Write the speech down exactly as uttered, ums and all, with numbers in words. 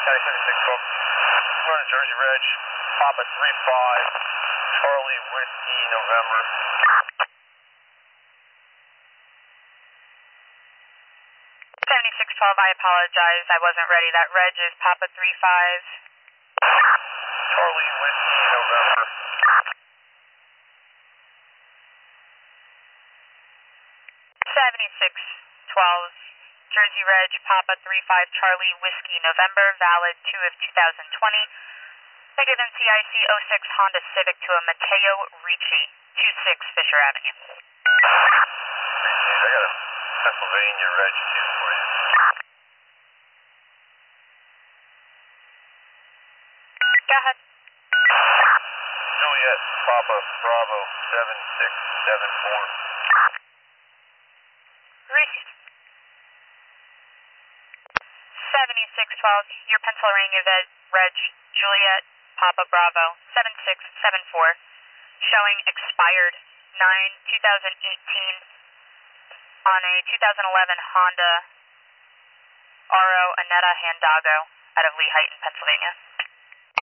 County seventy-six, folks. Going to Jersey Reg, Papa three five, Charlie Whiskey, November. seventy-six twelve, I apologize. I wasn't ready. That reg is Papa three five. Charlie Whiskey, November. seventy-six twelve, Jersey Reg, Papa three five, Charlie Whiskey, November, valid two of two thousand twenty. Negative M C I C oh six Honda Civic to a Mateo Ricci, two six Fisher Avenue. Appreciate it. I got a Pennsylvania Reg two for you. Go ahead. Juliet, Papa, Bravo, seven six seven four. Received. seventy-six twelve, your Pennsylvania Reg, Juliet, Papa Bravo, seven six seven four, showing expired nine two thousand eighteen on a two thousand eleven Honda R O Anetta Handago out of Lehighton, Pennsylvania.